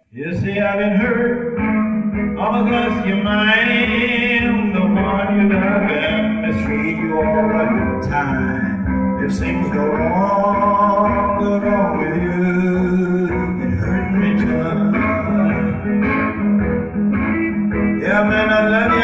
You see, I've been hurt all because you're mine, the one you love and mistreat you all the time. If things go wrong with you, it hurt me too. Yeah, man, I love you.